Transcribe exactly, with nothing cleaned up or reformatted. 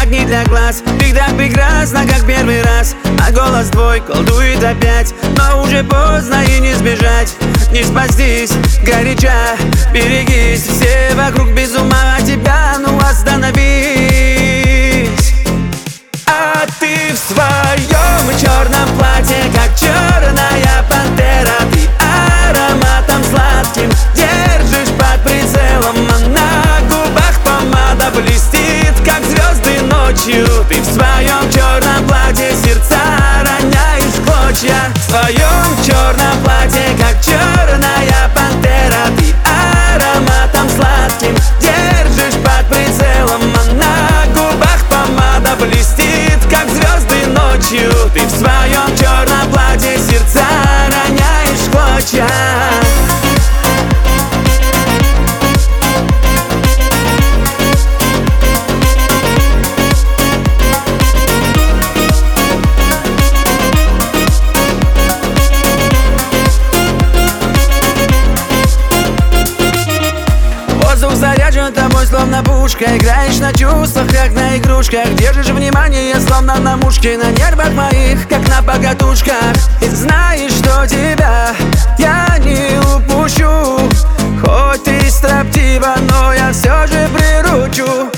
огни для глаз. Ты так прекрасна, как первый раз. А голос твой колдует опять. Но уже поздно и не сбежать, не спастись горяча. Берегись, все вокруг без ума от тебя, ну остановись. А ты в своем черном платье, как черная пантера. Ты ароматом сладким держишь под прицелом, а на губах помада блестит, как звезды ночью. Ты в своем черном платье сердца роняешь в клочья. В своем черном платье, как черная пантера. Ты ароматом сладким держишь под прицелом, а на губах помада блестит, как звезды ночью. Ты в своем черном платье сердца роняешь в клочья. Воздух заряжен тобой, словно пушка. Играешь на чувствах, как на игрушках. Держишь внимание, словно на мушке. На нервах моих, как на покатушках. И знаешь, что тебя я не упущу. Хоть ты строптива, но я все же приручу.